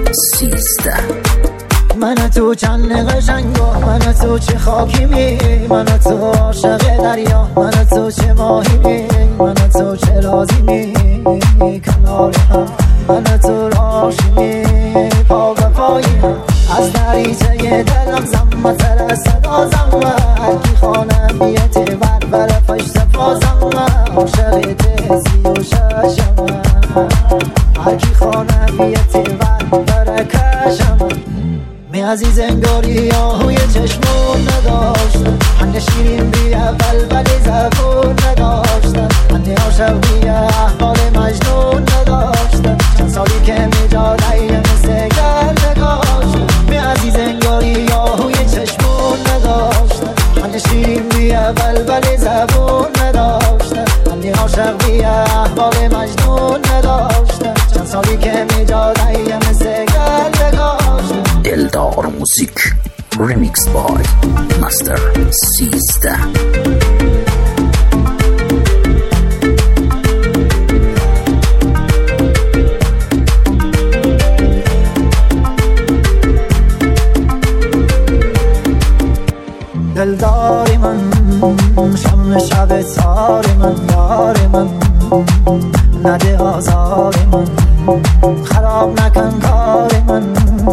13. من تو چند قشنگا، من تو چه خاکیمی، من تو عاشق دریا، من تو چه ماهیمی، من تو چه لازمی کنار هم، من تو راشیمی پا به پایی هم. از دریچه دلم زمتر صدا زمت کی خانم بیت بر پشت پازم عاشق تزی و ششم هرکی خانم بیت بر کشم. می عزیز انگاری آهوی چشمون نداشتن، من شیرین بی اول ولی زبون نداشتن، من عاشق بی احوال مجنون نداشتن، چند سالی که می جاده مثل گل نگاشتن. می عزیز انگاری آهوی چشمون نداشتن، من شیرین بی اول ولی زبون نداشتن، من عاشق بی احوال مجنون نداشتن، چند سالی که می جاده مثل گل نگاشتن. دلدار موزیک ریمیکس بای مستر 13. دلداری من شم شب تاری من، یاری من نده آزاری من، خراب نکن کاری من،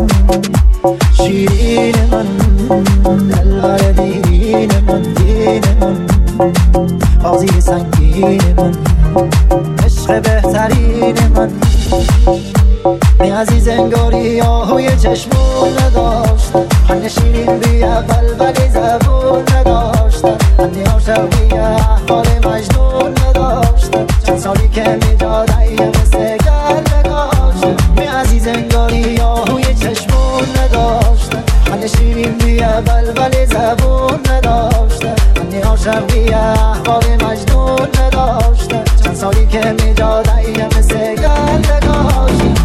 شیرین من دلبر دیرین من، دین من بازی سنگین من، عشق بهترین من. می عزیز انگاری آهوی چشمون نداشتن، من شیرین بی اول ولی زبون نداشتن، من عاشق بی احوال مجنون نداشتن، چند سالی که می جاده مثل گل نگاشتن. می عزیز انگاری آهوی چشمون نداشتن، من شیرین بی اول ولی زبون نداشتن، من عاشق بی احوال مجنون نداشتن، چند سالی که می جاده مثل گل نگاشتن.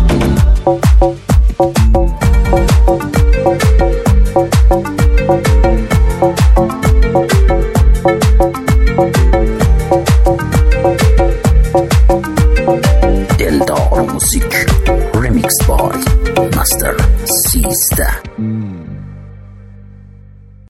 دلدار موزیک ریمیکس بای مستر 13.